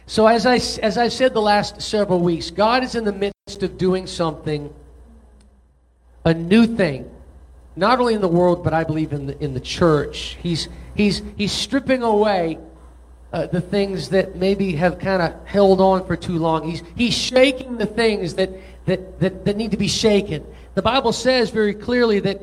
So as I said the last several weeks, God is in the midst of doing something, a new thing, not only in the world, but I believe in the church. He's stripping away the things that maybe have kind of held on for too long. He's shaking the things that need to be shaken. The Bible says very clearly that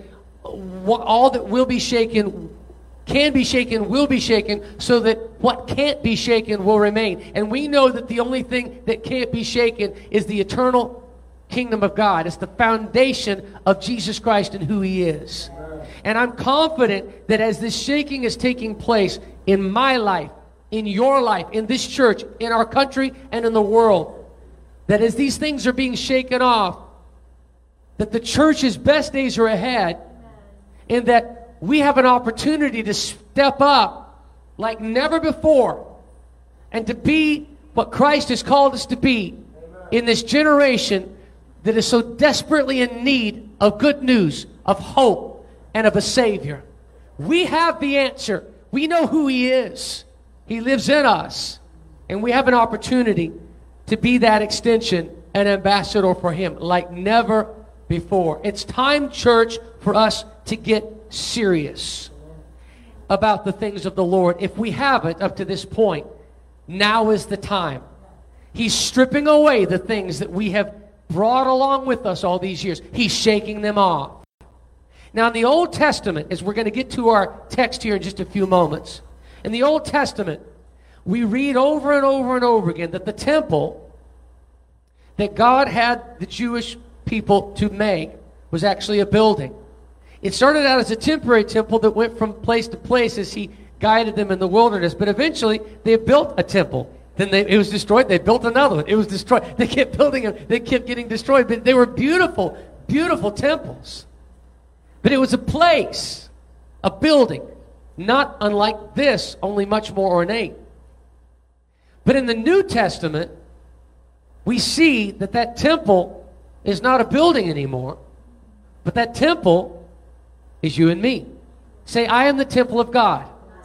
all that will be shaken, can be shaken, will be shaken, so that what can't be shaken will remain. And we know that the only thing that can't be shaken is the eternal kingdom of God. It's the foundation of Jesus Christ and who He is. And I'm confident that as this shaking is taking place in my life, in your life, in this church, in our country, and in the world, that as these things are being shaken off, that the church's best days are ahead, and that we have an opportunity to step up like never before and to be what Christ has called us to be in this generation that is so desperately in need of good news, of hope, and of a Savior. We have the answer. We know who He is. He lives in us. And we have an opportunity to be that extension, an ambassador for Him like never before. It's time, church, for us to get serious about the things of the Lord. If we haven't up to this point, now is the time. He's stripping away the things that we have brought along with us all these years. He's shaking them off. Now in the Old Testament, as we're going to get to our text here in just a few moments, in the Old Testament, we read over and over and over again that the temple that God had the Jewish people to make was actually a building. It started out as a temporary temple that went from place to place as He guided them in the wilderness. But eventually, they built a temple. Then it was destroyed. They built another one. It was destroyed. They kept building them. They kept getting destroyed. But they were beautiful, beautiful temples. But it was a place, a building, not unlike this, only much more ornate. But in the New Testament, we see that that temple is not a building anymore, but that temple is you and me. Say, I am the temple of God.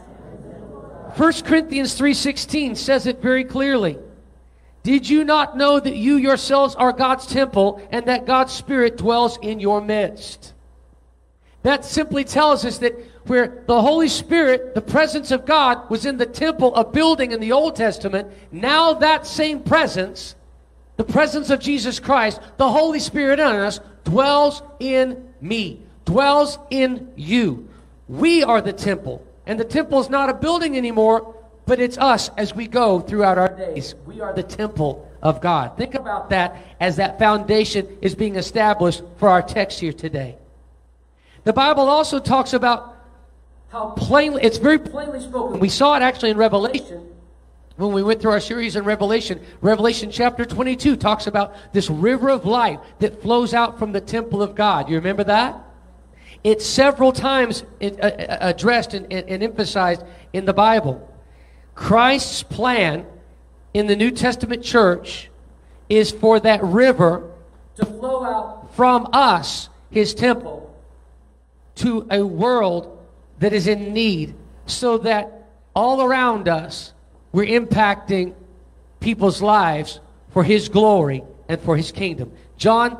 1 Corinthians 3:16 says it very clearly. Did you not know that you yourselves are God's temple and that God's Spirit dwells in your midst? That simply tells us that where the Holy Spirit, the presence of God, was in the temple, a building in the Old Testament, now that same presence, the presence of Jesus Christ, the Holy Spirit in us, dwells in me, dwells in you. We are the temple. And the temple is not a building anymore, but it's us as we go throughout our days. We are the temple of God. Think about that as that foundation is being established for our text here today. The Bible also talks about how plainly, it's very plainly spoken. We saw it actually in Revelation when we went through our series in Revelation. Revelation chapter 22 talks about this river of life that flows out from the temple of God. You remember that? It's several times addressed and emphasized in the Bible. Christ's plan in the New Testament church is for that river to flow out from us, His temple, to a world that is in need, so that all around us we're impacting people's lives for His glory and for His kingdom. John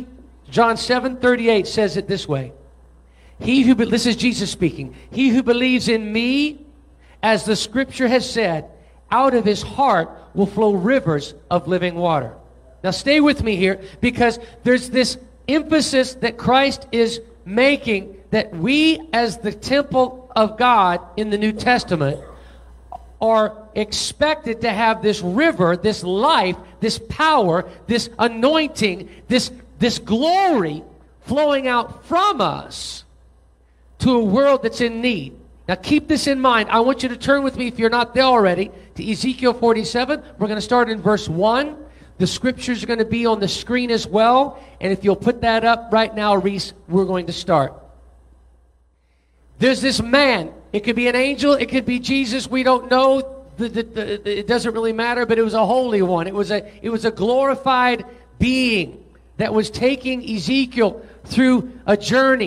7:38 says it this way. This is Jesus speaking. He who believes in me, as the scripture has said, out of his heart will flow rivers of living water. Now stay with me here, because there's this emphasis that Christ is making that we as the temple of God in the New Testament are expected to have this river, this life, this power, this anointing, this glory flowing out from us to a world that's in need. Now keep this in mind. I want you to turn with me, if you're not there already, to Ezekiel 47. We're going to start in verse 1. The scriptures are going to be on the screen as well. And if you'll put that up right now, Reese, we're going to start. There's this man. It could be an angel. It could be Jesus. We don't know. It doesn't really matter, but it was a holy one. It was a glorified being that was taking Ezekiel through a journey.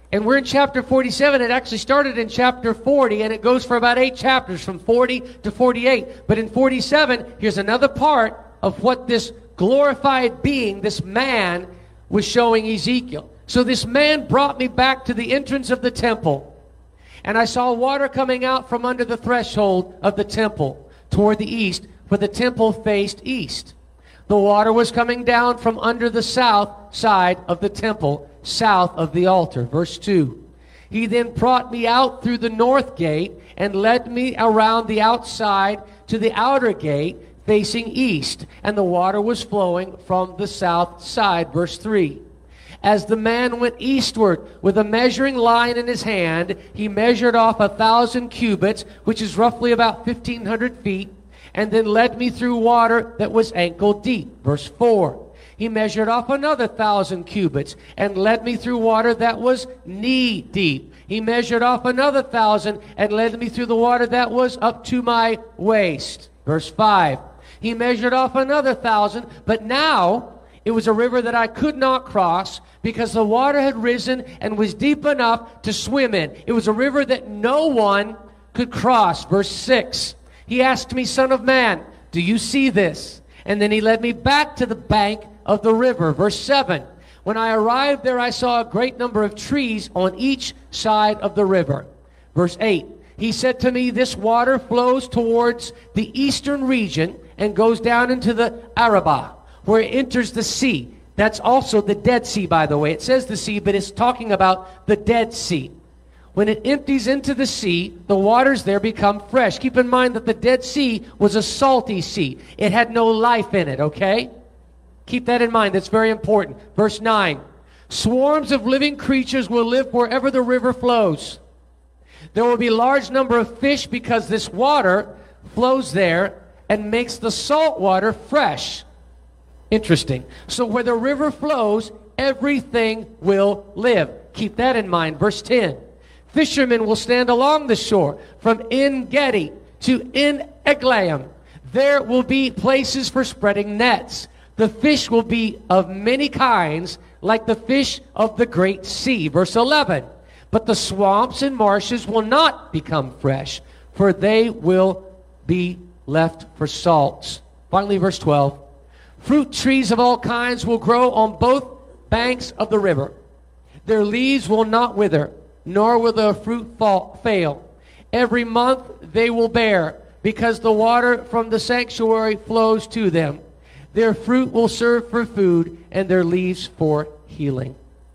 And we're in chapter 47. It actually started in chapter 40, and it goes for about 8 chapters, from 40 to 48. But in 47, here's another part of what this glorified being, this man, was showing Ezekiel. So this man brought me back to the entrance of the temple, and I saw water coming out from under the threshold of the temple toward the east, for the temple faced east. The water was coming down from under the south side of the temple, south of the altar. Verse 2. He then brought me out through the north gate and led me around the outside to the outer gate facing east, and the water was flowing from the south side. Verse 3. As the man went eastward with a measuring line in his hand, he measured off 1,000 cubits, which is roughly about 1,500 feet, and then led me through water that was ankle deep. Verse 4. He measured off another 1,000 cubits and led me through water that was knee deep. He measured off another 1,000 and led me through the water that was up to my waist. Verse 5. He measured off another 1,000, but now it was a river that I could not cross because the water had risen and was deep enough to swim in. It was a river that no one could cross. Verse 6. He asked me, Son of man, do you see this? And then he led me back to the bank of the river. Verse 7. When I arrived there, I saw a great number of trees on each side of the river. Verse 8. He said to me, this water flows towards the eastern region and goes down into the Arabah, where it enters the sea. That's also the Dead Sea, by the way. It says the sea, but it's talking about the Dead Sea. When it empties into the sea, the waters there become fresh. Keep in mind that the Dead Sea was a salty sea. It had no life in it, okay? Keep that in mind. That's very important. Verse 9. Swarms of living creatures will live wherever the river flows. There will be a large number of fish because this water flows there and makes the salt water fresh. Interesting. So where the river flows, everything will live. Keep that in mind. Verse 10. Fishermen will stand along the shore from En-Gedi to En-Eglaim. There will be places for spreading nets. The fish will be of many kinds, like the fish of the great sea. Verse 11. But the swamps and marshes will not become fresh, for they will be left for salts. Finally, verse 12. Fruit trees of all kinds will grow on both banks of the river. Their leaves will not wither, nor will their fruit fail. Every month they will bear, because the water from the sanctuary flows to them. Their fruit will serve for food, and their leaves for healing.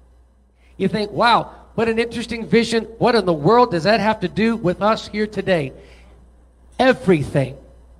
You think, wow, what an interesting vision. What in the world does that have to do with us here today? Everything.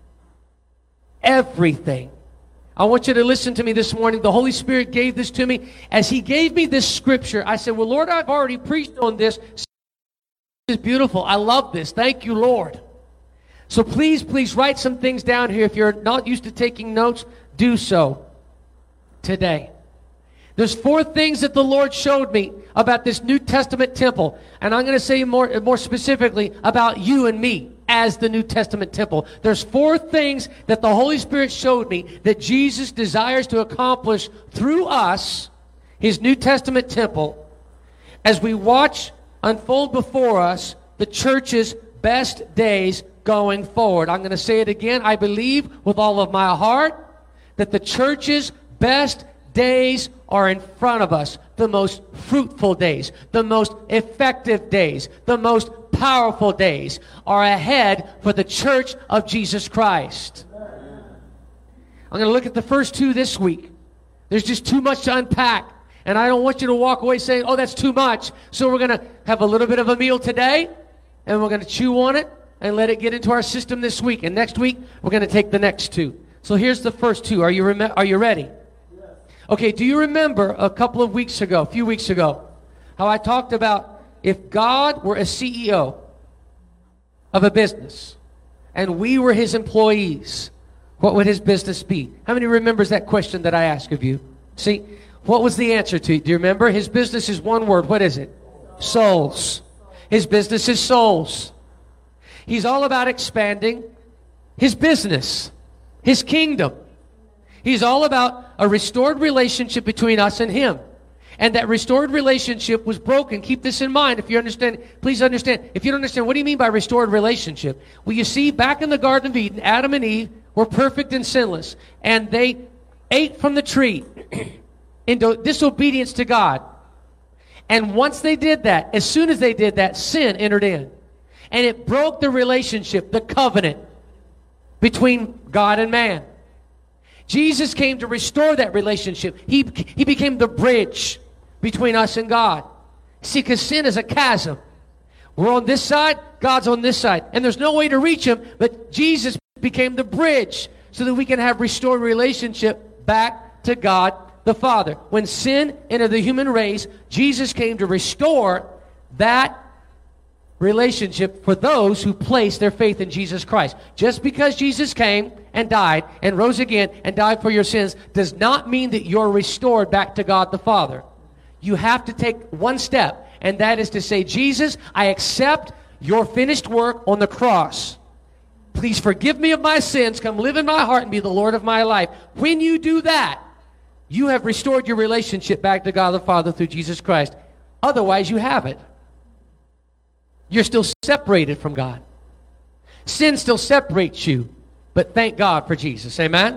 Everything. I want you to listen to me this morning. The Holy Spirit gave this to me. As He gave me this scripture, I said, well, Lord, I've already preached on this. This is beautiful. I love this. Thank you, Lord. So please, please write some things down here. If you're not used to taking notes, do so today. There's 4 things that the Lord showed me about this New Testament temple. And I'm going to say more specifically about you and me as the New Testament temple. There's 4 things that the Holy Spirit showed me that Jesus desires to accomplish through us, His New Testament temple, as we watch unfold before us the church's best days going forward. I'm going to say it again. I believe with all of my heart that the church's best days are in front of us. The most fruitful days, the most effective days, the most powerful days are ahead for the church of Jesus Christ. I'm going to look at the first 2 this week. There's just too much to unpack. And I don't want you to walk away saying, oh, that's too much. So we're going to have a little bit of a meal today, and we're going to chew on it and let it get into our system this week. And next week, we're going to take the next 2. So here's the first 2. Are you ready? Okay, do you remember a few weeks ago, how I talked about if God were a CEO of a business and we were His employees, what would His business be? How many remembers that question that I asked of you? See, what was the answer to it? Do you remember? His business is one word. What is it? Souls. His business is souls. He's all about expanding His business, His kingdom. He's all about a restored relationship between us and Him. And that restored relationship was broken. Keep this in mind if you understand. Please understand. If you don't understand, what do you mean by restored relationship? Well, you see, back in the Garden of Eden, Adam and Eve were perfect and sinless. And they ate from the tree in disobedience to God. And once they did that, as soon as they did that, sin entered in. And it broke the relationship, the covenant between God and man. Jesus came to restore that relationship. He became the bridge between us and God. See, because sin is a chasm. We're on this side, God's on this side. And there's no way to reach Him, but Jesus became the bridge so that we can have restored relationship back to God the Father. When sin entered the human race, Jesus came to restore that relationship for those who place their faith in Jesus Christ. Just because Jesus came and died and rose again and died for your sins does not mean that you're restored back to God the Father. You have to take one step, and that is to say, Jesus, I accept your finished work on the cross. Please forgive me of my sins. Come live in my heart and be the Lord of my life. When you do that, you have restored your relationship back to God the Father through Jesus Christ. Otherwise, you haven't. You're still separated from God. Sin still separates you, but thank God for Jesus. Amen?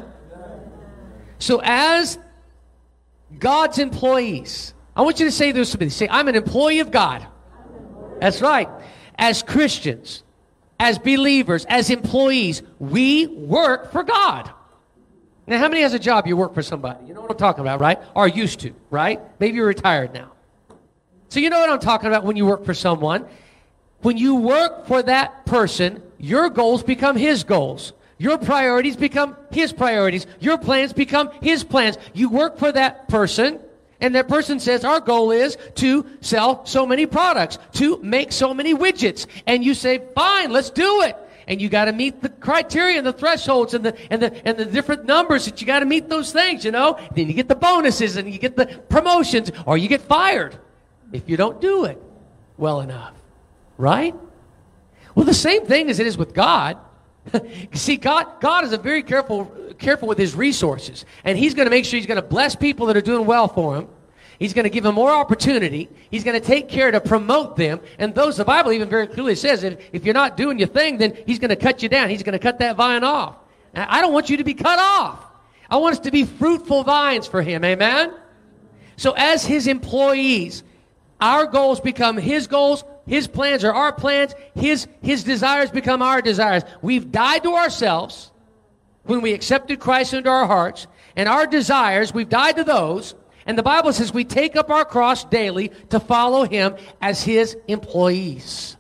So as God's employees, I want you to say this to me. Say, I'm an employee of God. That's right. As Christians, as believers, as employees, we work for God. Now, how many has a job you work for somebody? You know what I'm talking about, right? Or used to, right? Maybe you're retired now. So you know what I'm talking about when you work for someone. When you work for that person, your goals become his goals. Your priorities become his priorities. Your plans become his plans. You work for that person, and that person says, our goal is to sell so many products, to make so many widgets. And you say, fine, let's do it. And you got to meet the criteria and the thresholds and the different numbers that you got to meet those things, you know. Then you get the bonuses and you get the promotions, or you get fired if you don't do it well enough. Right? Well, the same thing as it is with God. See, God is a very careful with His resources. And He's going to make sure He's going to bless people that are doing well for Him. He's going to give them more opportunity. He's going to take care to promote them. And those, the Bible even very clearly says, if you're not doing your thing, then He's going to cut you down. He's going to cut that vine off. Now, I don't want you to be cut off. I want us to be fruitful vines for Him. Amen? So as His employees, our goals become His goals. His plans are our plans. His desires become our desires. We've died to ourselves when we accepted Christ into our hearts. And our desires, we've died to those. And the Bible says we take up our cross daily to follow Him as His employees.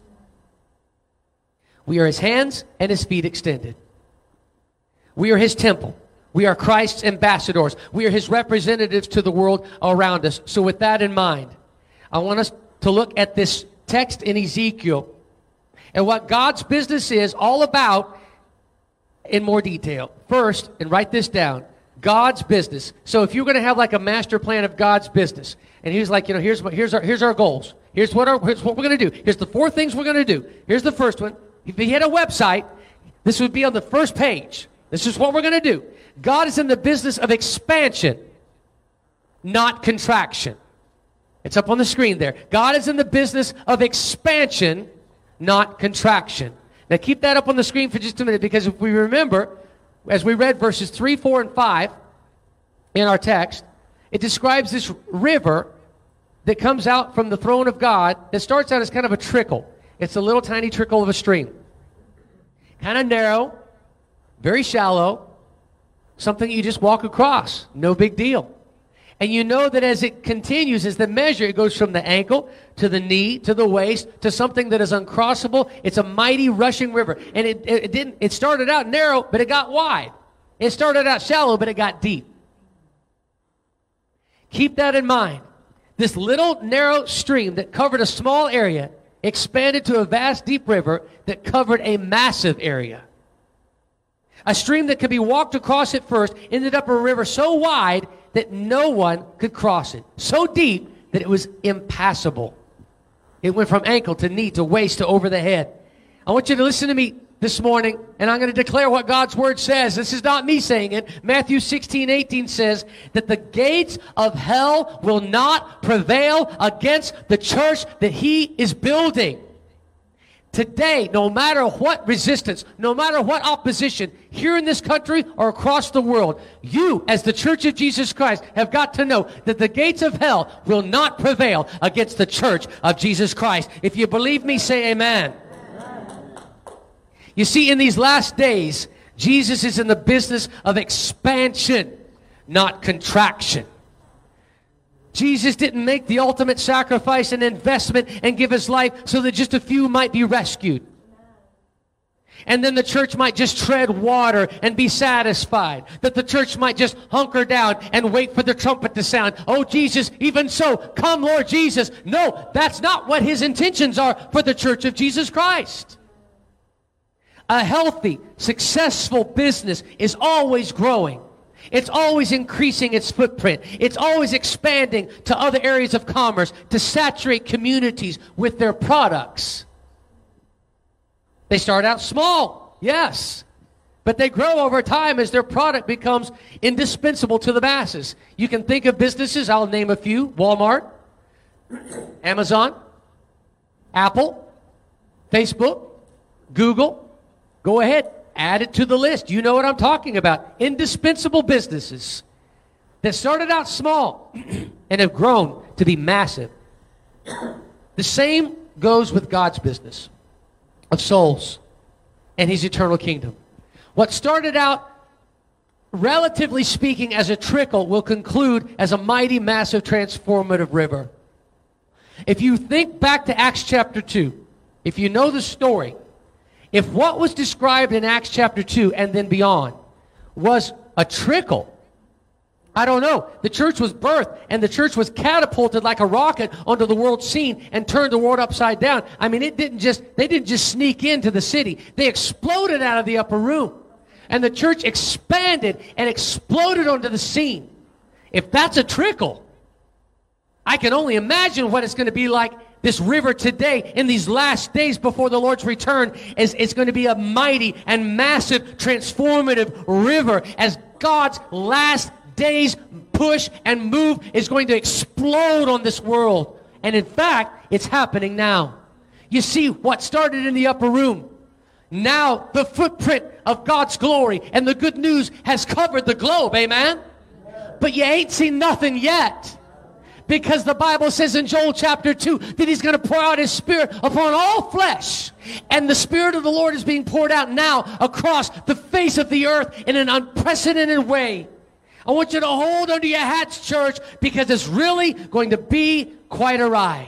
We are His hands and His feet extended. We are His temple. We are Christ's ambassadors. We are His representatives to the world around us. So with that in mind, I want us to look at this text in Ezekiel and what God's business is all about in more detail. First, and write this down, God's business. So if you're going to have like a master plan of God's business, and He's like, you know, here's our goals. Here's what we're going to do. Here's the 4 things we're going to do. Here's the first one. If He had a website, this would be on the first page. This is what we're going to do. God is in the business of expansion, not contraction. It's up on the screen there. God is in the business of expansion, not contraction. Now keep that up on the screen for just a minute, because if we remember, as we read verses 3, 4, and 5 in our text, it describes this river that comes out from the throne of God that starts out as kind of a trickle. It's a little tiny trickle of a stream. Kind of narrow, very shallow, something you just walk across. No big deal. And you know that as it continues, as the measure, it goes from the ankle to the knee to the waist to something that is uncrossable. It's a mighty rushing river. And it started out narrow, but it got wide. It started out shallow, but it got deep. Keep that in mind. This little narrow stream that covered a small area expanded to a vast deep river that covered a massive area. A stream that could be walked across at first ended up a river so wide that no one could cross it. So deep that it was impassable. It went from ankle to knee to waist to over the head. I want you to listen to me this morning, and I'm going to declare what God's Word says. This is not me saying it. Matthew 16:18 says that the gates of hell will not prevail against the church that He is building. Today, no matter what resistance, no matter what opposition, here in this country or across the world, you, as the Church of Jesus Christ, have got to know that the gates of hell will not prevail against the Church of Jesus Christ. If you believe me, say amen. You see, in these last days, Jesus is in the business of expansion, not contraction. Jesus didn't make the ultimate sacrifice and investment and give His life so that just a few might be rescued. And then the church might just tread water and be satisfied. That the church might just hunker down and wait for the trumpet to sound. Oh, Jesus, even so, come, Lord Jesus. No, that's not what His intentions are for the Church of Jesus Christ. A healthy, successful business is always growing. It's always increasing its footprint. It's always expanding to other areas of commerce to saturate communities with their products. They start out small, yes, but they grow over time as their product becomes indispensable to the masses. You can think of businesses, I'll name a few: Walmart, Amazon, Apple, Facebook, Google. Go ahead. Add it to the list. You know what I'm talking about. Indispensable businesses that started out small and have grown to be massive. The same goes with God's business of souls and His eternal kingdom. What started out, relatively speaking, as a trickle will conclude as a mighty, massive, transformative river. If you think back to Acts chapter 2, if you know the story, if what was described in Acts chapter 2 and then beyond was a trickle, I don't know. The church was birthed and the church was catapulted like a rocket onto the world scene and turned the world upside down. I mean, they didn't just sneak into the city. They exploded out of the upper room. And the church expanded and exploded onto the scene. If that's a trickle, I can only imagine what it's going to be like. This river today, in these last days before the Lord's return, is going to be a mighty and massive, transformative river as God's last days push and move is going to explode on this world. And in fact, it's happening now. You see, what started in the upper room, now the footprint of God's glory and the good news has covered the globe, amen? But you ain't seen nothing yet. Because the Bible says in Joel chapter 2 that He's going to pour out His Spirit upon all flesh. And the Spirit of the Lord is being poured out now across the face of the earth in an unprecedented way. I want you to hold onto your hats, church, because it's really going to be quite a ride.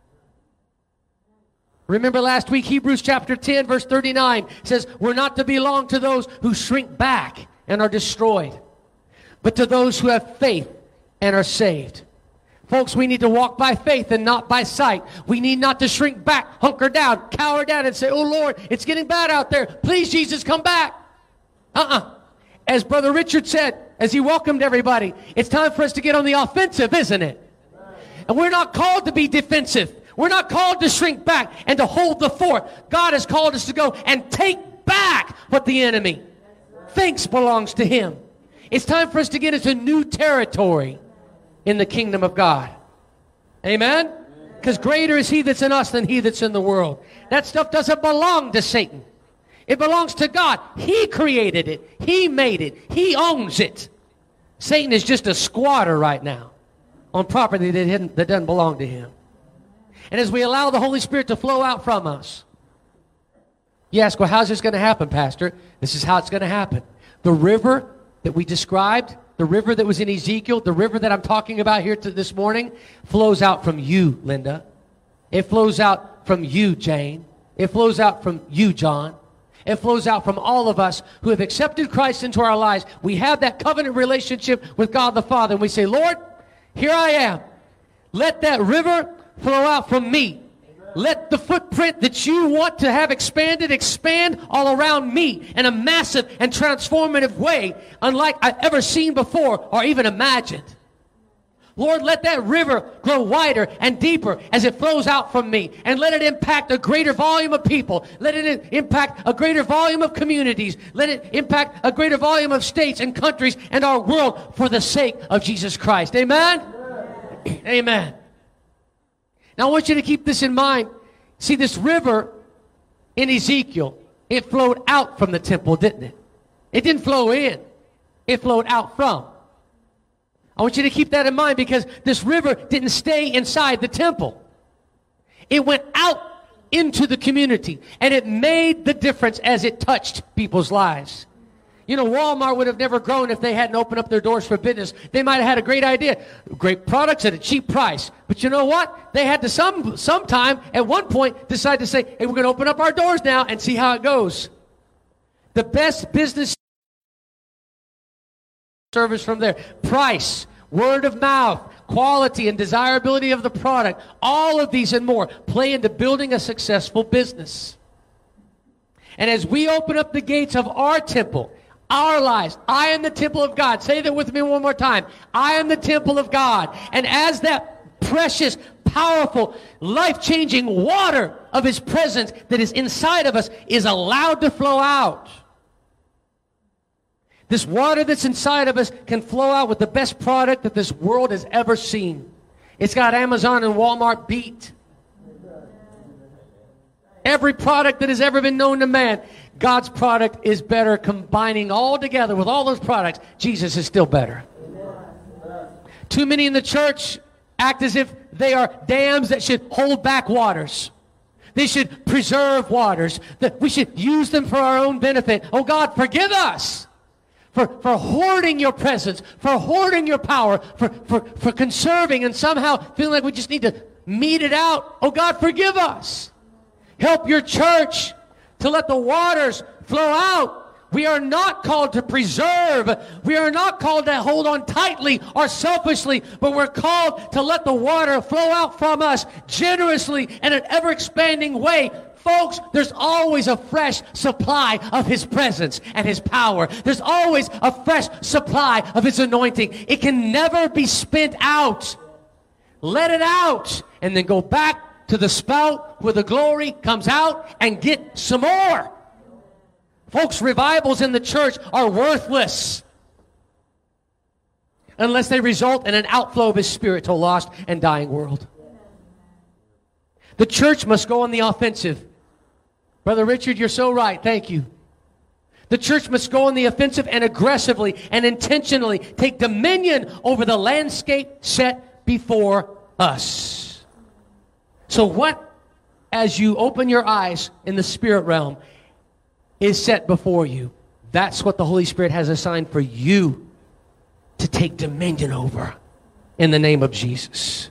Remember last week, Hebrews chapter 10, verse 39 says, we're not to belong to those who shrink back and are destroyed, but to those who have faith and are saved. Folks, we need to walk by faith and not by sight. We need not to shrink back, hunker down, cower down, and say, oh, Lord, it's getting bad out there. Please, Jesus, come back. As Brother Richard said, as he welcomed everybody, it's time for us to get on the offensive, isn't it? And we're not called to be defensive. We're not called to shrink back and to hold the fort. God has called us to go and take back what the enemy thinks belongs to Him. It's time for us to get into new territory in the kingdom of God. Amen? Because greater is He that's in us than he that's in the world. That stuff doesn't belong to Satan. It belongs to God. He created it. He made it. He owns it. Satan is just a squatter right now on property that doesn't belong to him. And as we allow the Holy Spirit to flow out from us, you ask, well, how's this going to happen, Pastor? This is how it's going to happen. The river that we described, the river that was in Ezekiel, the river that I'm talking about here this morning, flows out from you, Linda. It flows out from you, Jane. It flows out from you, John. It flows out from all of us who have accepted Christ into our lives. We have that covenant relationship with God the Father, and we say, Lord, here I am. Let that river flow out from me. Let the footprint that you want to have expanded expand all around me in a massive and transformative way, unlike I've ever seen before or even imagined. Lord, let that river grow wider and deeper as it flows out from me. And let it impact a greater volume of people. Let it impact a greater volume of communities. Let it impact a greater volume of states and countries and our world for the sake of Jesus Christ. Amen? Amen. Amen. Now I want you to keep this in mind. See, this river in Ezekiel, it flowed out from the temple, didn't it? It didn't flow in. It flowed out from. I want you to keep that in mind because this river didn't stay inside the temple. It went out into the community, and it made the difference as it touched people's lives. You know, Walmart would have never grown if they hadn't opened up their doors for business. They might have had a great idea, great products at a cheap price. But you know what? They had to sometime at one point decide to say, hey, we're going to open up our doors now and see how it goes. The best business service from there. Price, word of mouth, quality and desirability of the product. All of these and more play into building a successful business. And as we open up the gates of our temple, our lives, I am the temple of God. Say that with me one more time. I am the temple of God. And as that precious, powerful, life-changing water of His presence that is inside of us is allowed to flow out, this water that's inside of us can flow out with the best product that this world has ever seen. It's got Amazon and Walmart beat. Every product that has ever been known to man, God's product is better. Combining all together with all those products, Jesus is still better. Too many in the church act as if they are dams that should hold back waters. They should preserve waters. That we should use them for our own benefit. Oh God, forgive us for hoarding your presence, for hoarding your power, for conserving and somehow feeling like we just need to mete it out. Oh God, forgive us. Help your church to let the waters flow out. We are not called to preserve. We are not called to hold on tightly or selfishly, but we're called to let the water flow out from us generously in an ever-expanding way. Folks, there's always a fresh supply of His presence and His power. There's always a fresh supply of His anointing. It can never be spent out. Let it out and then go back to the spout where the glory comes out and get some more. Folks, revivals in the church are worthless unless they result in an outflow of His Spirit to a lost and dying world. The church must go on the offensive. Brother Richard, you're so right. Thank you. The church must go on the offensive and aggressively and intentionally take dominion over the landscape set before us. So what, as you open your eyes in the spirit realm, is set before you? That's what the Holy Spirit has assigned for you to take dominion over in the name of Jesus.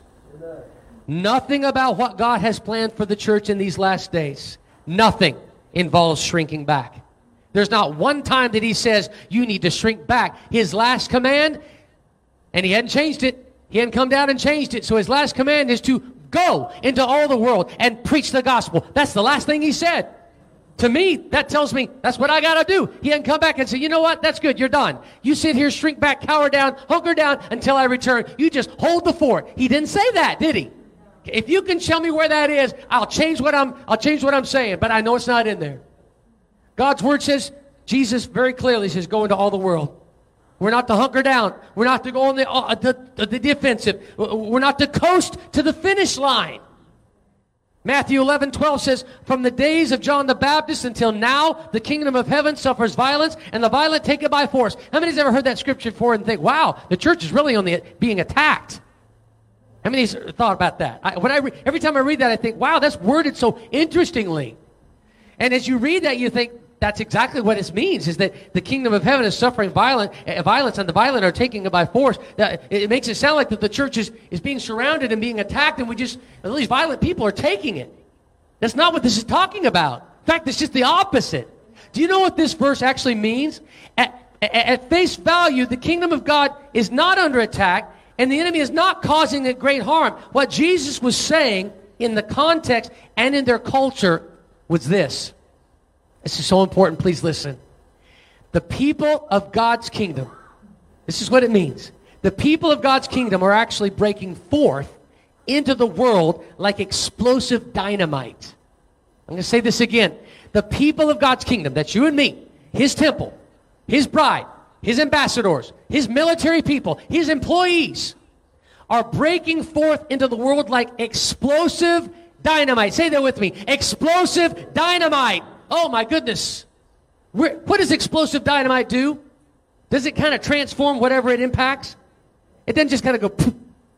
Nothing about what God has planned for the church in these last days, nothing involves shrinking back. There's not one time that He says you need to shrink back. His last command, and He hadn't changed it. He hadn't come down and changed it. So His last command is to go into all the world and preach the gospel. That's the last thing He said. To me, that tells me that's what I got to do. He hadn't come back and said, you know what? That's good. You're done. You sit here, shrink back, cower down, hunker down until I return. You just hold the fort. He didn't say that, did He? If you can tell me where that is, I'll change what I'm saying, but I know it's not in there. God's word says, Jesus very clearly says, go into all the world. We're not to hunker down. We're not to go on the defensive. We're not to coast to the finish line. Matthew 11:12 says, from the days of John the Baptist until now, the kingdom of heaven suffers violence, and the violent take it by force. How many has ever heard that scripture before and think, wow, the church is really being attacked? How many thought about that? Every time I read that, I think, wow, that's worded so interestingly. And as you read that, you think, that's exactly what it means, is that the kingdom of heaven is suffering violence, and the violent are taking it by force. It makes it sound like that the church is being surrounded and being attacked, and all these violent people are taking it. That's not what this is talking about. In fact, it's just the opposite. Do you know what this verse actually means? At face value, the kingdom of God is not under attack, and the enemy is not causing it great harm. What Jesus was saying in the context and in their culture was this. This is so important. Please listen. The people of God's kingdom, this is what it means. The people of God's kingdom are actually breaking forth into the world like explosive dynamite. I'm going to say this again. The people of God's kingdom, that's you and me, His temple, His bride, His ambassadors, His military people, His employees, are breaking forth into the world like explosive dynamite. Say that with me. Explosive dynamite. Oh my goodness. What does explosive dynamite do? Does it kind of transform whatever it impacts? It doesn't just kind of go poof,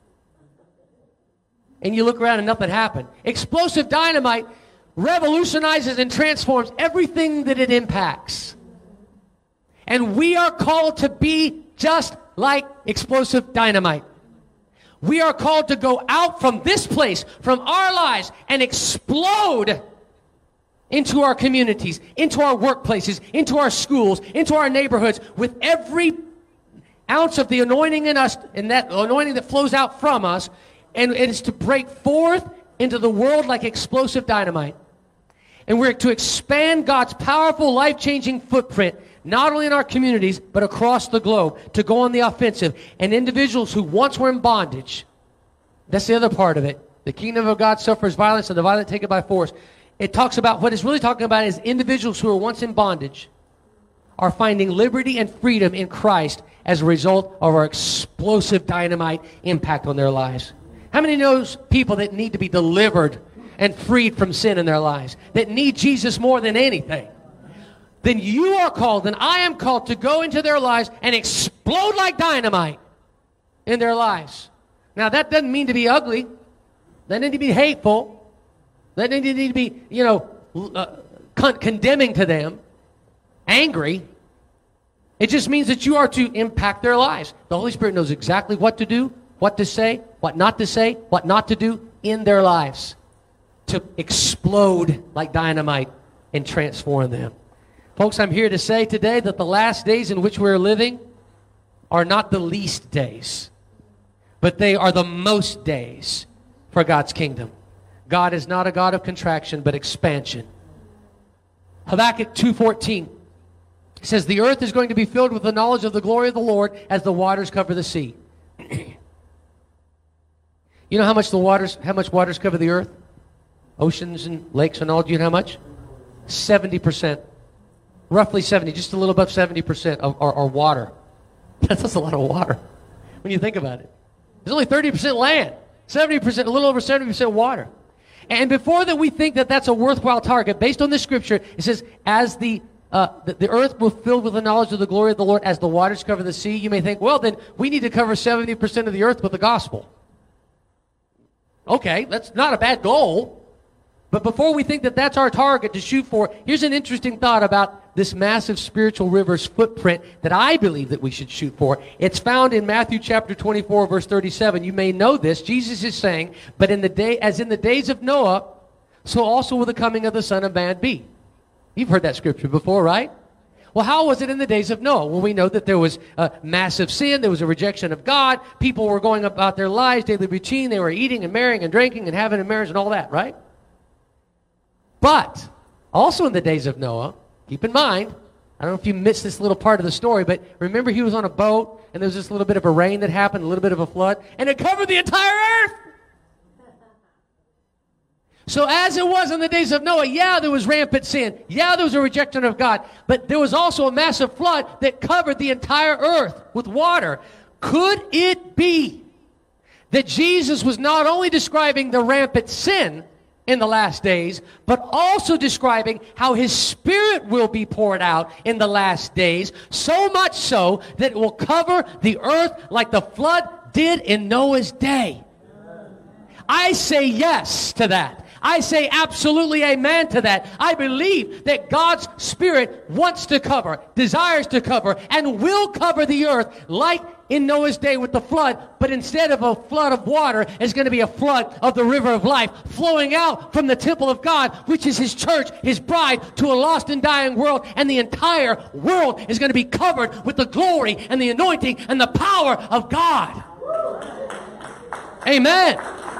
and you look around and nothing happened. Explosive dynamite revolutionizes and transforms everything that it impacts. And we are called to be just like explosive dynamite. We are called to go out from this place, from our lives, and explode into our communities, into our workplaces, into our schools, into our neighborhoods, with every ounce of the anointing in us, and that anointing that flows out from us, and it is to break forth into the world like explosive dynamite. And we're to expand God's powerful, life-changing footprint, not only in our communities, but across the globe, to go on the offensive. And individuals who once were in bondage, that's the other part of it. The kingdom of God suffers violence, and the violent take it by force. It talks about, what it's really talking about is individuals who were once in bondage are finding liberty and freedom in Christ as a result of our explosive dynamite impact on their lives. How many knows people that need to be delivered and freed from sin in their lives, that need Jesus more than anything? Then you are called, and I am called, to go into their lives and explode like dynamite in their lives. Now, that doesn't mean to be ugly. That doesn't need to be hateful. That doesn't need to be, condemning to them, angry. It just means that you are to impact their lives. The Holy Spirit knows exactly what to do, what to say, what not to do in their lives to explode like dynamite and transform them. Folks, I'm here to say today that the last days in which we're living are not the least days, but they are the most days for God's kingdom. God is not a God of contraction, but expansion. Habakkuk 2:14 says, the earth is going to be filled with the knowledge of the glory of the Lord as the waters cover the sea. You know how much waters cover the earth? Oceans and lakes and all. Do you know how much? 70%. Roughly 70, just a little above 70% are water. That's a lot of water when you think about it. There's only 30% land. 70%, a little over 70% water. And before that we think that that's a worthwhile target, based on this scripture, it says, as the earth will fill with the knowledge of the glory of the Lord as the waters cover the sea. You may think, well, then we need to cover 70% of the earth with the gospel. Okay, that's not a bad goal. But before we think that that's our target to shoot for, here's an interesting thought about this massive spiritual river's footprint that I believe that we should shoot for. It's found in Matthew chapter 24, verse 37. You may know this. Jesus is saying, but as in the days of Noah, so also will the coming of the Son of Man be. You've heard that scripture before, right? Well, how was it in the days of Noah? Well, we know that there was a massive sin. There was a rejection of God. People were going about their lives, daily routine. They were eating and marrying and drinking and having a marriage and all that, right? But also in the days of Noah, keep in mind, I don't know if you missed this little part of the story, but remember he was on a boat and there was this little bit of a rain that happened, a little bit of a flood, and it covered the entire earth. So as it was in the days of Noah, yeah, there was rampant sin. Yeah, there was a rejection of God. But there was also a massive flood that covered the entire earth with water. Could it be that Jesus was not only describing the rampant sin in the last days, but also describing how His Spirit will be poured out in the last days, so much so that it will cover the earth like the flood did in Noah's day? I say yes to that. I say absolutely amen to that. I believe that God's Spirit wants to cover, desires to cover, and will cover the earth like in Noah's day with the flood, but instead of a flood of water, it's going to be a flood of the river of life flowing out from the temple of God, which is His church, His bride, to a lost and dying world, and the entire world is going to be covered with the glory and the anointing and the power of God. Amen.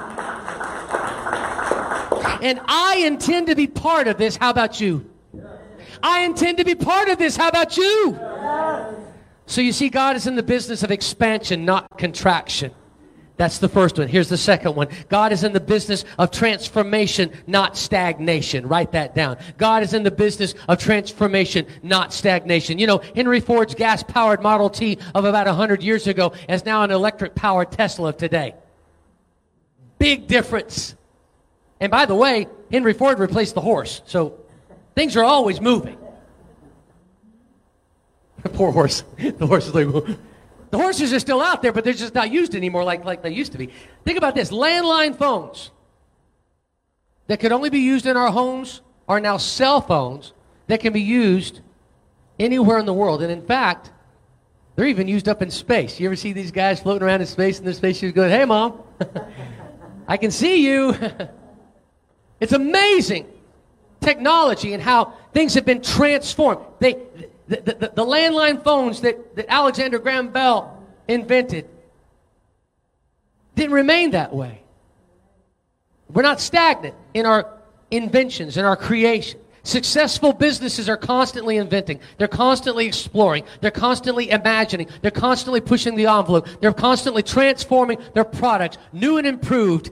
And I intend to be part of this. How about you? I intend to be part of this. How about you? So you see, God is in the business of expansion, not contraction. That's the first one. Here's the second one. God is in the business of transformation, not stagnation. Write that down. God is in the business of transformation, not stagnation. You know, Henry Ford's gas-powered Model T of about 100 years ago is now an electric-powered Tesla of today. Big difference. And by the way, Henry Ford replaced the horse, so things are always moving. Poor horse. The horse is like... The horses are still out there, but they're just not used anymore like they used to be. Think about this. Landline phones that could only be used in our homes are now cell phones that can be used anywhere in the world. And in fact, they're even used up in space. You ever see these guys floating around in space and their spaceships going, "Hey, Mom, I can see you." It's amazing technology and how things have been transformed. The landline phones that Alexander Graham Bell invented didn't remain that way. We're not stagnant in our inventions, in our creation. Successful businesses are constantly inventing. They're constantly exploring. They're constantly imagining. They're constantly pushing the envelope. They're constantly transforming their products, new and improved.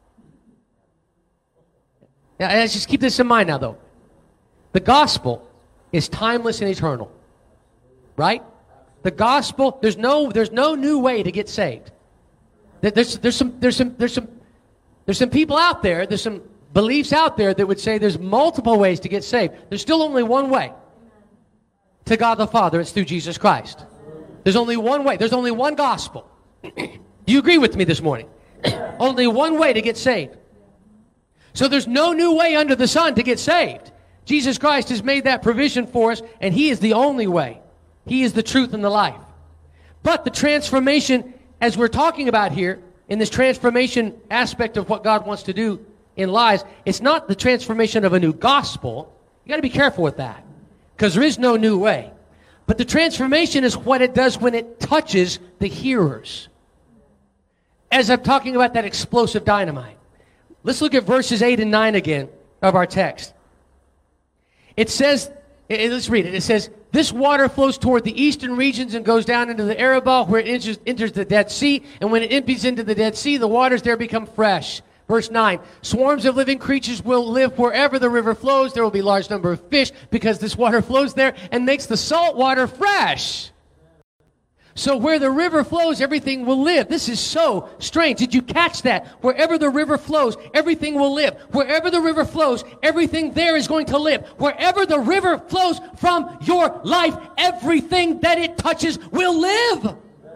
Now, let's just keep this in mind now, though. The gospel is timeless and eternal, right? The gospel, there's no new way to get saved. There's some people out there, there's some beliefs out there that would say there's multiple ways to get saved. There's still only one way to God the Father. It's through Jesus Christ. There's only one way. There's only one gospel. Do you agree with me this morning? Only one way to get saved. So there's no new way under the sun to get saved. Jesus Christ has made that provision for us, and He is the only way. He is the truth and the life. But the transformation, as we're talking about here, in this transformation aspect of what God wants to do in lives, it's not the transformation of a new gospel. You got to be careful with that, because there is no new way. But the transformation is what it does when it touches the hearers. As I'm talking about that explosive dynamite. Let's look at verses 8 and 9 again of our text. It says, let's read it. It says, "This water flows toward the eastern regions and goes down into the Arabah, where it enters the Dead Sea. And when it empties into the Dead Sea, the waters there become fresh." Verse 9, "Swarms of living creatures will live wherever the river flows. There will be a large number of fish because this water flows there and makes the salt water fresh." So where the river flows, everything will live. This is so strange. Did you catch that? Wherever the river flows, everything will live. Wherever the river flows, everything there is going to live. Wherever the river flows from your life, everything that it touches will live.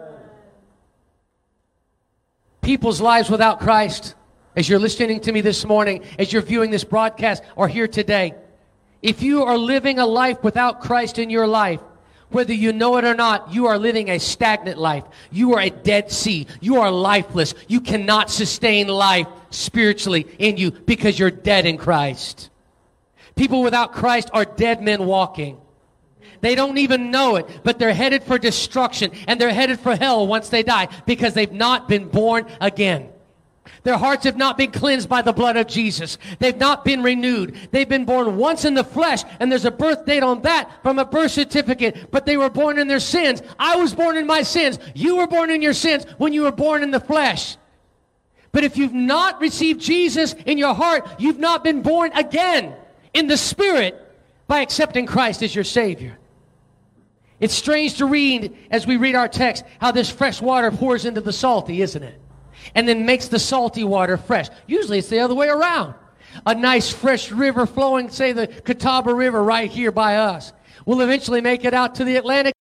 People's lives without Christ, as you're listening to me this morning, as you're viewing this broadcast or here today, if you are living a life without Christ in your life, whether you know it or not, you are living a stagnant life. You are a Dead Sea. You are lifeless. You cannot sustain life spiritually in you because you're dead in Christ. People without Christ are dead men walking. They don't even know it, but they're headed for destruction, and they're headed for hell once they die because they've not been born again. Their hearts have not been cleansed by the blood of Jesus. They've not been renewed. They've been born once in the flesh, and there's a birth date on that from a birth certificate, but they were born in their sins. I was born in my sins. You were born in your sins when you were born in the flesh. But if you've not received Jesus in your heart, you've not been born again in the Spirit by accepting Christ as your Savior. It's strange to read, as we read our text, how this fresh water pours into the salty, isn't it? And then makes the salty water fresh. Usually it's the other way around. A nice fresh river flowing, say the Catawba River right here by us, will eventually make it out to the Atlantic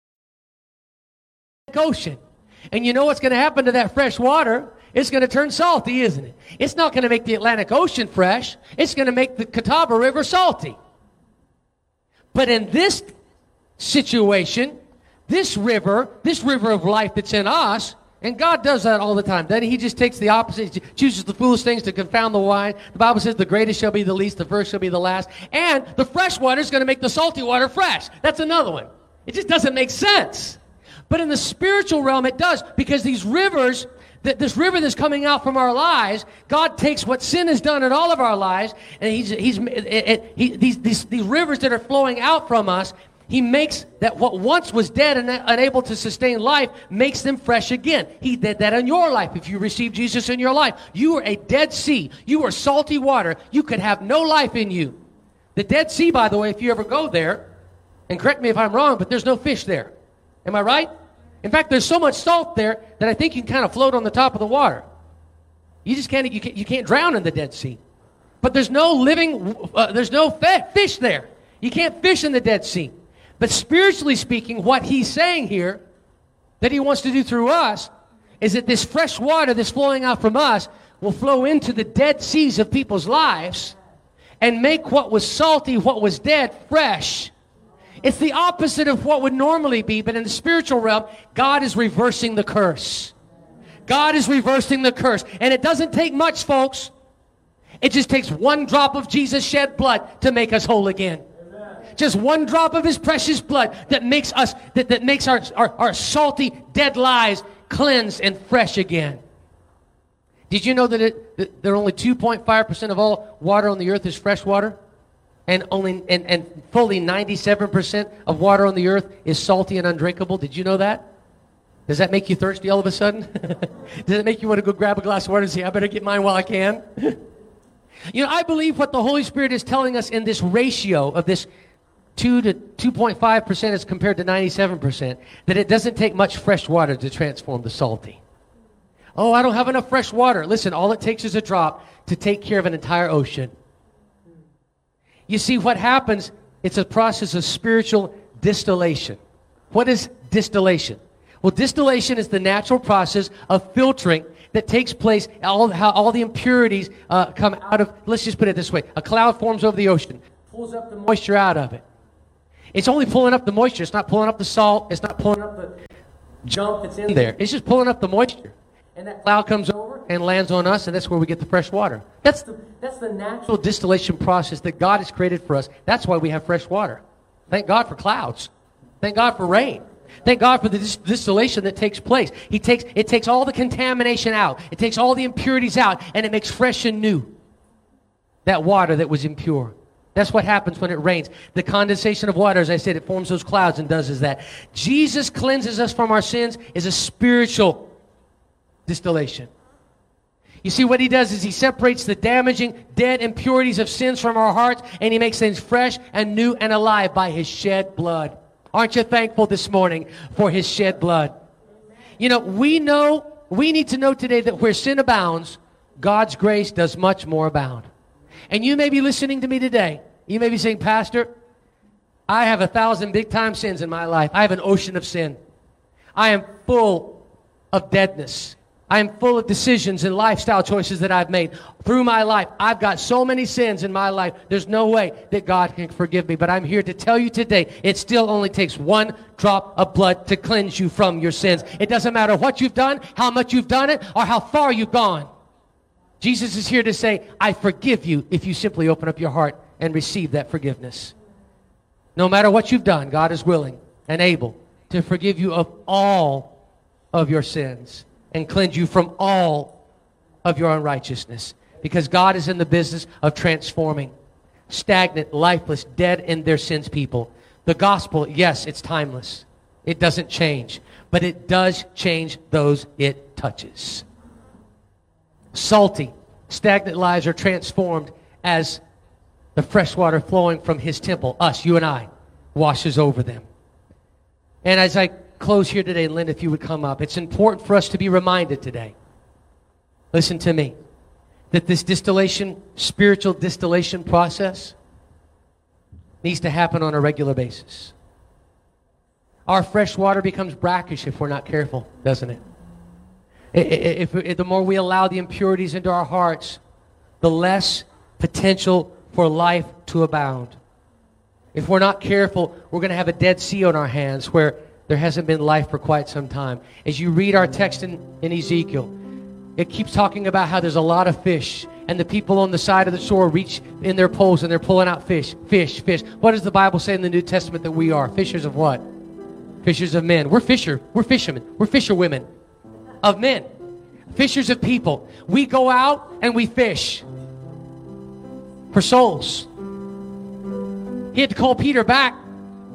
Ocean. And you know what's going to happen to that fresh water? It's going to turn salty, isn't it? It's not going to make the Atlantic Ocean fresh. It's going to make the Catawba River salty. But in this situation, this river of life that's in us, and God does that all the time. Then He just takes the opposite. He chooses the foolish things to confound the wise. The Bible says the greatest shall be the least, the first shall be the last. And the fresh water is going to make the salty water fresh. That's another one. It just doesn't make sense. But in the spiritual realm, it does. Because these rivers, this river that's coming out from our lives, God takes what sin has done in all of our lives, and these rivers that are flowing out from us, He makes that what once was dead and unable to sustain life, makes them fresh again. He did that in your life. If you received Jesus in your life, you were a Dead Sea. You were salty water. You could have no life in you. The Dead Sea, by the way, if you ever go there, and correct me if I'm wrong, but there's no fish there. Am I right? In fact, there's so much salt there that I think you can kind of float on the top of the water. You just can't, you can't drown in the Dead Sea. But there's no living, there's no fish there. You can't fish in the Dead Sea. But spiritually speaking, what he's saying here, that he wants to do through us, is that this fresh water that's flowing out from us will flow into the dead seas of people's lives and make what was salty, what was dead, fresh. It's the opposite of what would normally be, but in the spiritual realm, God is reversing the curse. God is reversing the curse. And it doesn't take much, folks. It just takes one drop of Jesus' shed blood to make us whole again. Just one drop of his precious blood that makes us, that makes our salty, dead lives cleansed and fresh again. Did you know that only 2.5% of all water on the earth is fresh water? And fully 97% of water on the earth is salty and undrinkable. Did you know that? Does that make you thirsty all of a sudden? Does it make you want to go grab a glass of water and say, I better get mine while I can? You know, I believe what the Holy Spirit is telling us in this ratio of this 2 to 2.5% as compared to 97%, that it doesn't take much fresh water to transform the salty. Oh, I don't have enough fresh water. Listen, all it takes is a drop to take care of an entire ocean. You see, what happens, it's a process of spiritual distillation. What is distillation? Well, distillation is the natural process of filtering that takes place, how all the impurities come out of, let's just put it this way, a cloud forms over the ocean, pulls up the moisture out of it. It's only pulling up the moisture. It's not pulling up the salt. It's not pulling up the junk that's in there. It's just pulling up the moisture. And that cloud comes over and lands on us, and that's where we get the fresh water. That's the natural distillation process that God has created for us. That's why we have fresh water. Thank God for clouds. Thank God for rain. Thank God for the distillation that takes place. It takes all the contamination out. It takes all the impurities out, and it makes fresh and new that water that was impure. That's what happens when it rains. The condensation of water, as I said, it forms those clouds and does is that. Jesus cleanses us from our sins is a spiritual distillation. You see, what he does is he separates the damaging, dead impurities of sins from our hearts, and he makes things fresh and new and alive by his shed blood. Aren't you thankful this morning for his shed blood? You know, we need to know today that where sin abounds, God's grace does much more abound. And you may be listening to me today. You may be saying, Pastor, I have 1,000 big-time sins in my life. I have an ocean of sin. I am full of deadness. I am full of decisions and lifestyle choices that I've made through my life. I've got so many sins in my life. There's no way that God can forgive me. But I'm here to tell you today, it still only takes one drop of blood to cleanse you from your sins. It doesn't matter what you've done, how much you've done it, or how far you've gone. Jesus is here to say, I forgive you if you simply open up your heart and receive that forgiveness. No matter what you've done, God is willing and able to forgive you of all of your sins and cleanse you from all of your unrighteousness. Because God is in the business of transforming stagnant, lifeless, dead in their sins people. The gospel, yes, it's timeless. It doesn't change. But it does change those it touches. Salty, stagnant lives are transformed as the fresh water flowing from his temple, us, you and I, washes over them. And as I close here today, Lynn, if you would come up, it's important for us to be reminded today, listen to me, that this distillation, spiritual distillation process needs to happen on a regular basis. Our fresh water becomes brackish if we're not careful, doesn't it? If the more we allow the impurities into our hearts, the less potential for life to abound. If we're not careful, we're going to have a Dead Sea on our hands where there hasn't been life for quite some time. As you read our text in Ezekiel, it keeps talking about how there's a lot of fish, and the people on the side of the shore reach in their poles and they're pulling out fish. What does the Bible say in the New Testament that we are? Fishers of what? Fishers of men. We're fishermen. We're fisherwomen of men. Fishers of people. We go out and we fish for souls. He had to call Peter back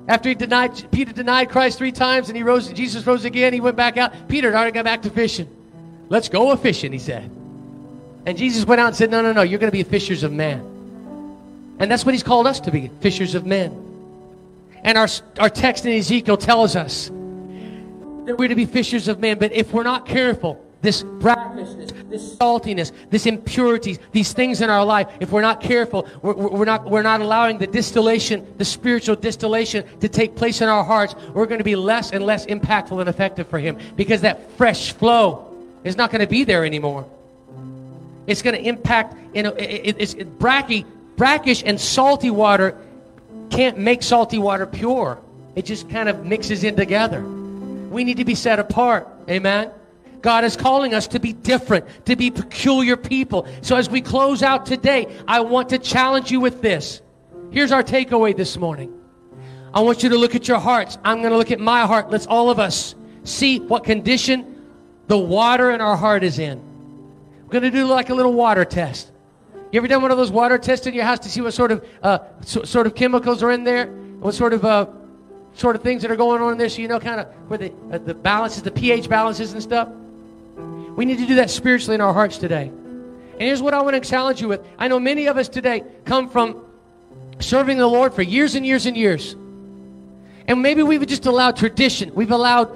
After Peter denied Christ 3 times and Jesus rose again, he went back out. Peter had already got back to fishing. Let's go a-fishing, he said. And Jesus went out and said, no, you're going to be fishers of men. And that's what he's called us to be, fishers of men. And our text in Ezekiel tells us that we're to be fishers of men. But if we're not careful, this brackeishness, this saltiness, this impurities, these things in our life, if we're not careful, we're not allowing the distillation, the spiritual distillation to take place in our hearts, we're going to be less and less impactful and effective for him, because that fresh flow is not going to be there anymore. It's going to impact, it's brackish and salty water can't make salty water pure. It just kind of mixes in together. We need to be set apart. Amen. God is calling us to be different, to be peculiar people. So as we close out today, I want to challenge you with this. Here's our takeaway this morning. I want you to look at your hearts. I'm going to look at my heart. Let's all of us see what condition the water in our heart is in. We're going to do like a little water test. You ever done one of those water tests in your house to see what sort of chemicals are in there? What sort of things that are going on in there, so you know kind of where the balances, the pH balances and stuff? We need to do that spiritually in our hearts today. And here's what I want to challenge you with. I know many of us today come from serving the Lord for years and years and years. And maybe we've just allowed tradition. We've allowed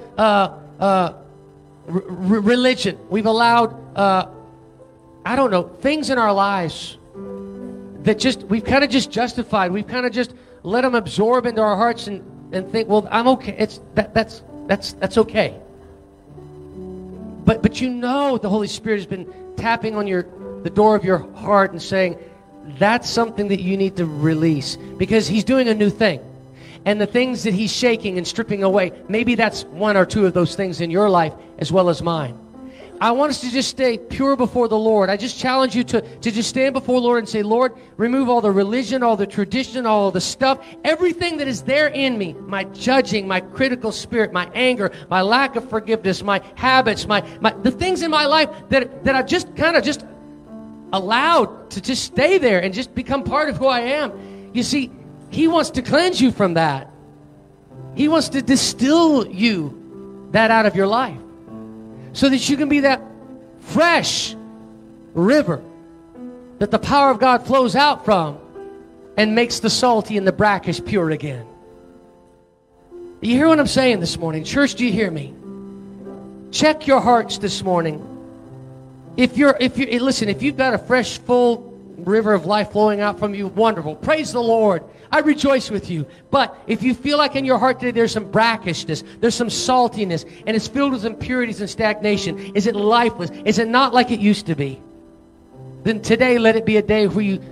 religion. We've allowed, things in our lives that we've kind of just justified. We've kind of just let them absorb into our hearts and think, well, I'm okay. That's okay. But the Holy Spirit has been tapping on the door of your heart and saying, that's something that you need to release, because he's doing a new thing. And the things that he's shaking and stripping away, maybe that's one or two of those things in your life as well as mine. I want us to just stay pure before the Lord. I just challenge you to just stand before the Lord and say, Lord, remove all the religion, all the tradition, all the stuff, everything that is there in me, my judging, my critical spirit, my anger, my lack of forgiveness, my habits, the things in my life that I've just kind of just allowed to just stay there and just become part of who I am. You see, he wants to cleanse you from that. He wants to distill that out of your life, so that you can be that fresh river that the power of God flows out from and makes the salty and the brackish pure again. You hear what I'm saying this morning? Church, do you hear me? Check your hearts this morning. If you've got a fresh, full river of life flowing out from you, wonderful. Praise the Lord. I rejoice with you. But if you feel like in your heart today there's some brackishness, there's some saltiness, and it's filled with impurities and stagnation, is it lifeless? Is it not like it used to be? Then today let it be a day where you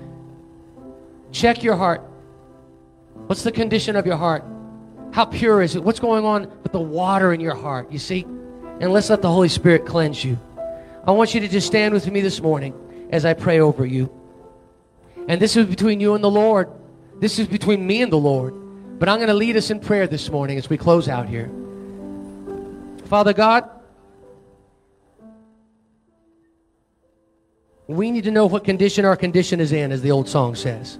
check your heart. What's the condition of your heart? How pure is it? What's going on with the water in your heart? You see? And let's let the Holy Spirit cleanse you. I want you to just stand with me this morning as I pray over you. And this is between you and the Lord. This is between me and the Lord. But I'm going to lead us in prayer this morning as we close out here. Father God, we need to know what condition our condition is in, as the old song says.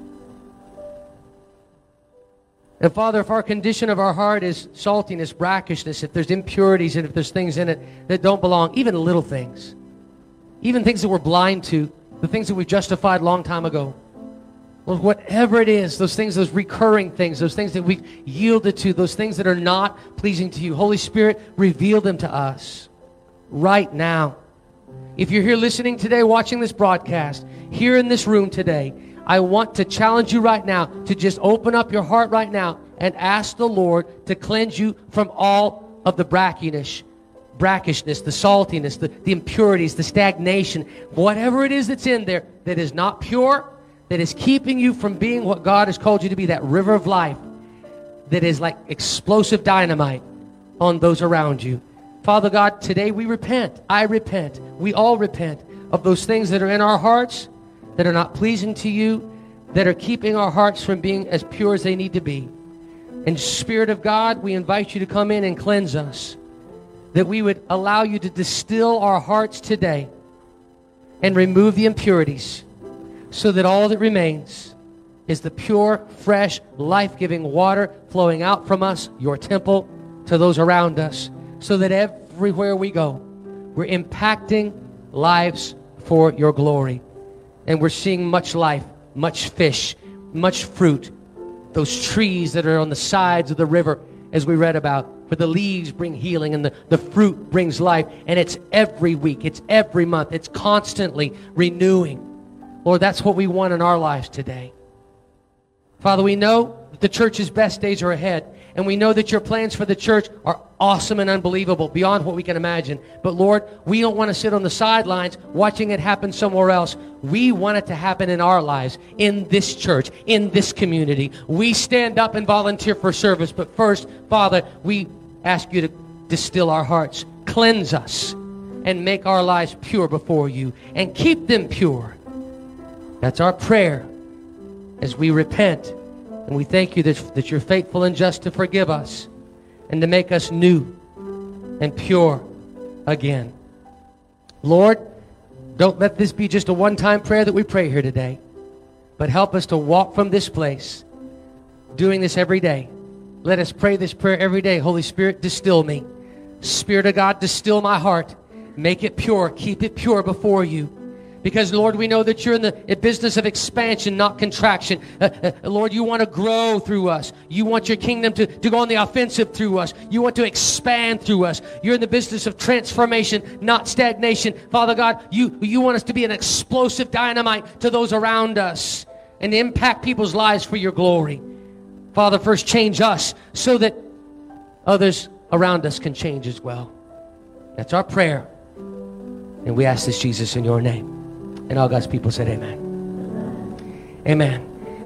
And Father, if our condition of our heart is saltiness, brackishness, if there's impurities and if there's things in it that don't belong, even little things, even things that we're blind to, the things that we've justified a long time ago, Lord, whatever it is, those things, those recurring things, those things that we've yielded to, those things that are not pleasing to you, Holy Spirit, reveal them to us right now. If you're here listening today, watching this broadcast, here in this room today, I want to challenge you right now to just open up your heart right now and ask the Lord to cleanse you from all of the brackishness, the saltiness, the impurities, the stagnation, whatever it is that's in there that is not pure, that is keeping you from being what God has called you to be, that river of life that is like explosive dynamite on those around you. Father God, today we repent. I repent. We all repent of those things that are in our hearts that are not pleasing to you, that are keeping our hearts from being as pure as they need to be. And Spirit of God, we invite you to come in and cleanse us, that we would allow you to distill our hearts today and remove the impurities, so that all that remains is the pure, fresh, life-giving water flowing out from us, your temple, to those around us, so that everywhere we go, we're impacting lives for your glory. And we're seeing much life, much fish, much fruit. Those trees that are on the sides of the river, as we read about, where the leaves bring healing and the fruit brings life. And it's every week, it's every month, it's constantly renewing. Lord, that's what we want in our lives today. Father, we know that the church's best days are ahead. And we know that your plans for the church are awesome and unbelievable, beyond what we can imagine. But Lord, we don't want to sit on the sidelines watching it happen somewhere else. We want it to happen in our lives, in this church, in this community. We stand up and volunteer for service. But first, Father, we ask you to distill our hearts, cleanse us, and make our lives pure before you, and keep them pure. That's our prayer as we repent. And we thank you that you're faithful and just to forgive us and to make us new and pure again. Lord, don't let this be just a one-time prayer that we pray here today, but help us to walk from this place doing this every day. Let us pray this prayer every day. Holy Spirit, distill me. Spirit of God, distill my heart. Make it pure. Keep it pure before you. Because, Lord, we know that you're in the business of expansion, not contraction. Lord, you want to grow through us. You want your kingdom to go on the offensive through us. You want to expand through us. You're in the business of transformation, not stagnation. Father God, you want us to be an explosive dynamite to those around us and impact people's lives for your glory. Father, first change us so that others around us can change as well. That's our prayer. And we ask this, Jesus, in your name. And all God's people said amen. Amen.